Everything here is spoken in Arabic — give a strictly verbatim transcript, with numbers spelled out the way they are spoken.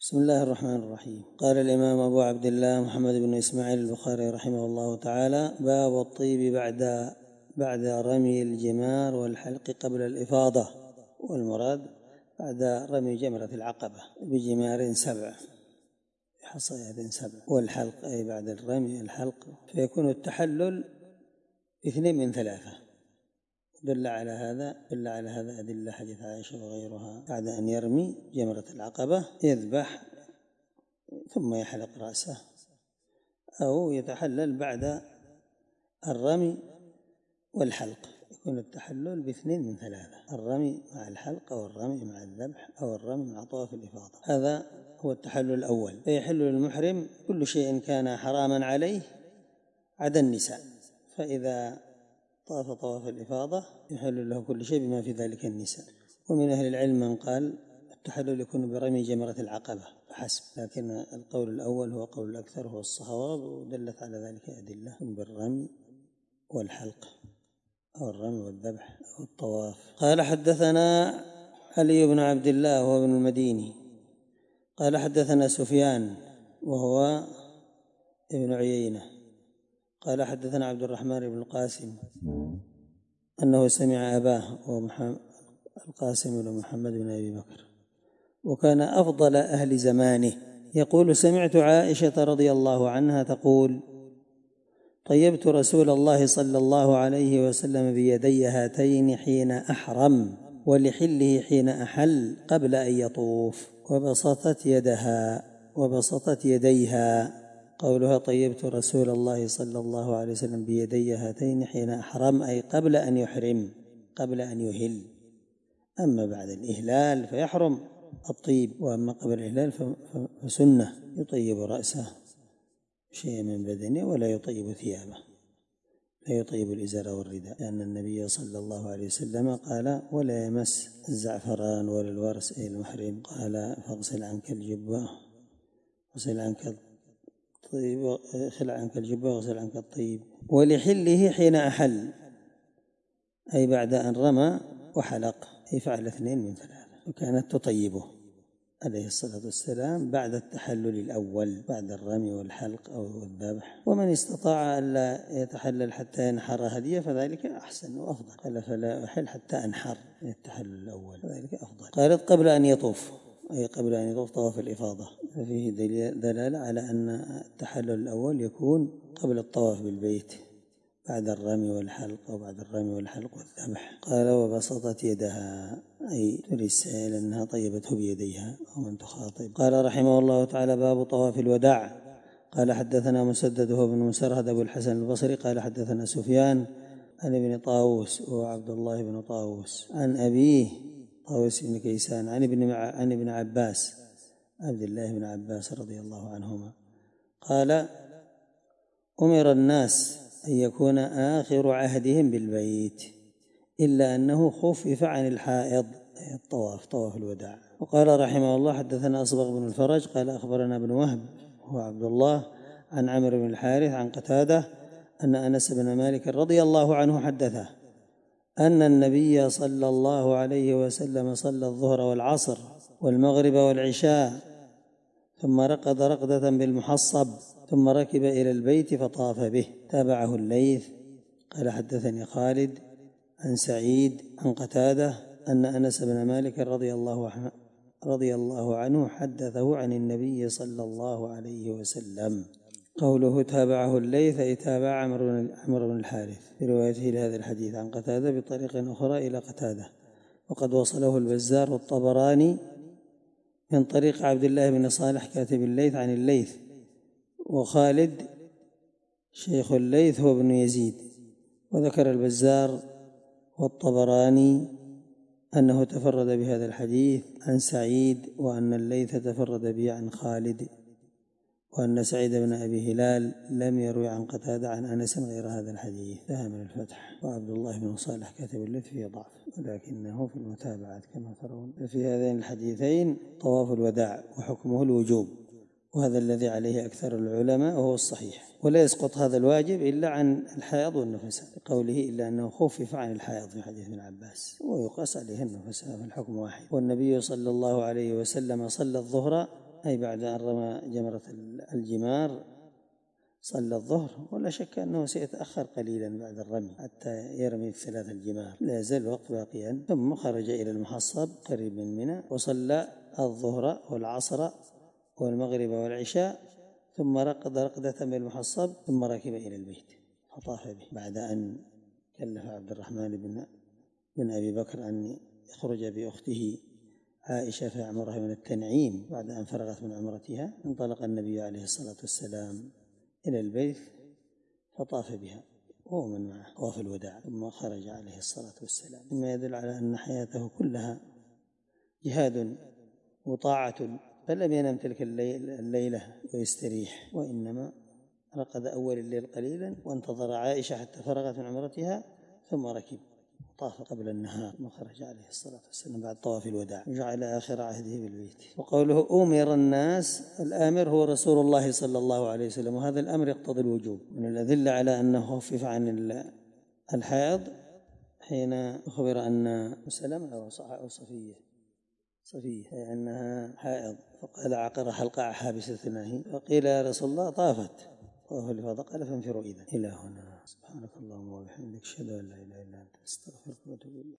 بسم الله الرحمن الرحيم. قال الإمام أبو عبد الله محمد بن إسماعيل البخاري رحمه الله تعالى: باب الطيب بعد بعد رمي الجمار والحلق قبل الإفاضة. والمراد بعد رمي جمرة العقبة بجمار سبع حصيات سبع، والحلق أي بعد الرمي الحلق، فيكون التحلل اثنين من ثلاثة. دل على هذا دل على هذا أدلة حديث عائشة وغيرها: بعد أن يرمي جمرة العقبة يذبح ثم يحلق رأسه، أو يتحلل بعد الرمي والحلق. يكون التحلل باثنين من ثلاثة: الرمي مع الحلق، أو الرمي مع الذبح، أو الرمي مع طواف الإفاضة. هذا هو التحلل الأول. فيحل للمحرم كل شيء كان حراما عليه عدا النساء، فإذا طاف طواف الإفاضة يحل له كل شيء بما في ذلك النساء. ومن أهل العلم من قال التحلل يكون برمي جمرة العقبة فحسب، لكن القول الأول هو قول الأكثر، هو الصواب، ودلت على ذلك أدلة بالرمي والحلق، أو الرمي والذبح أو الطواف. قال: حدثنا علي بن عبد الله وهو ابن المديني قال: حدثنا سفيان وهو ابن عيينة قال: حدثنا عبد الرحمن بن القاسم أنه سمع أباه القاسم بن محمد بن أبي بكر، وكان أفضل أهل زمانه، يقول: سمعت عائشة رضي الله عنها تقول: طيبت رسول الله صلى الله عليه وسلم بيدي هاتين حين أحرم، ولحله حين أحل قبل أن يطوف، وبسطت يدها وبسطت يديها. قولها طيبت رسول الله صلى الله عليه وسلم بيدي هاتين حين أحرم، أي قبل أن يحرم، قبل أن يهل. أما بعد الإهلال فيحرم الطيب، وأما قبل الإهلال فسنة يطيب رأسه شيء من بدنه، ولا يطيب ثيابه، لا يطيب الإزار والرداء، لأن النبي صلى الله عليه وسلم قال: ولا يمس الزعفران ولا الورس أي المحرم. قال: فاغسل عنك الجبة غسل عنك الطيب خلع عنك الجبة وغسل عنك الطيب. ولحله حين أحل، أي بعد أن رمى وحلق، أي فعل اثنين من ثلاثة. وكانت تطيبه عليه الصلاة والسلام بعد التحلل الأول، بعد الرمي والحلق أو الذبح. ومن استطاع ألا يتحلل حتى ينحر هديه فذلك أحسن وأفضل. قال: فلا أحل حتى أنحر، التحلل الأول، فذلك أفضل. قالت: قبل أن يطوف، أي قبل أن يطوف طواف الإفاضة. ففيه دلالة على أن التحلل الأول يكون قبل الطواف بالبيت، بعد الرمي والحلق، أو بعد الرمي والحلق والذبح. قال: وبسطت يدها، أي ترسل أنها طيبته بيديها، أو من تخاطب. قال رحمه الله تعالى: باب طواف الوداع. قال: حدثنا مسدد هو بن مسرهد أبو الحسن البصري قال: حدثنا سفيان عن ابن طاووس وهو عبد الله بن طاووس عن أبيه طاووس بن كيسان عن ابن عن ابن عباس عبد الله بن عباس رضي الله عنهما قال: أمر الناس أن يكون آخر عهدهم بالبيت، إلا أنه خفف عن الحائض، الطواف طواف الوداع. وقال رحمه الله: حدثنا أصبغ بن الفرج قال: أخبرنا ابن وهب هو عبد الله عن عمرو بن الحارث عن قتادة أن أنس بن مالك رضي الله عنه حدثه أن النبي صلى الله عليه وسلم صلى الظهر والعصر والمغرب والعشاء، ثم رقد رقدة بالمحصب، ثم ركب إلى البيت فطاف به. تابعه الليث قال: حدثني خالد عن سعيد عن قتادة أن أنس بن مالك رضي الله عنه رضي الله عنه حدثه عن النبي صلى الله عليه وسلم. قوله تابعه الليث، أي تابع عمرو بن الحارث في روايته لهذا الحديث عن قتادة بطريق أخرى إلى قتادة، وقد وصله البزار والطبراني من طريق عبد الله بن صالح كاتب الليث عن الليث. وخالد شيخ الليث هو ابن يزيد. وذكر البزار والطبراني أنه تفرد بهذا الحديث عن سعيد، وأن الليث تفرد به عن خالد، وأن سعيد بن أبي هلال لم يروي عن قتادة عن أنس غير هذا الحديث. انتهى من الفتح. وعبد الله بن صالح كاتب الليث فيه ضعف، ولكنه في المتابعات كما ترون. ففي هذين الحديثين طواف الوداع وحكمه الوجوب، وهذا الذي عليه أكثر العلماء وهو الصحيح. ولا يسقط هذا الواجب إلا عن الحائض والنفساء، بقوله إلا أنه خفف عن الحائض في حديث ابن عباس، ويقاس عليه النفساء، فالحكم واحد. والنبي صلى الله عليه وسلم صلى الظهر أي بعد أن رمى جمرة الجمار صلى الظهر، ولا شك أنه سيتأخر قليلا بعد الرمي حتى يرمي الثلاث الجمار، لا يزال الوقت باقيا. ثم خرج إلى المحصب قريب من منى وصلى الظهر والعصر والمغرب والعشاء، ثم رقد رقدة بالمحصب، ثم ركب إلى البيت فطاف به بعد أن كلف عبد الرحمن بن بن أبي بكر أن يخرج بأخته عائشة فيعمرها من التنعيم. بعد أن فرغت من عمرتها انطلق النبي عليه الصلاة والسلام إلى البيت فطاف بها وهو من معه طواف الوداع، ثم خرج عليه الصلاة والسلام، مما يدل على أن حياته كلها جهاد وطاعة، فلم ينم تلك الليلة ويستريح، وإنما رقد أول الليل قليلا وانتظر عائشة حتى فرغت من عمرتها، ثم ركب طاف قبل النهار، ثم خرج عليه الصلاة والسلام بعد طواف الوداع وجعل آخر عهده بالبيت. وقوله أمر الناس، الآمر هو رسول الله صلى الله عليه وسلم، وهذا الأمر يقتضي الوجوب. من الأدلة على أنه خفف عن الحائض حين أخبر أن سلمة أو صفية صفية أنها حائض، فقال عقر حلق حابستنا، فقيل يا رسول الله طافت طاف الإفاضة، قال فانفروا إذا. إلى هنا. سبحانك اللهم وبحمدك، أشهد أن لا إله إلا أنت، أستغفرك وأتوب إليك.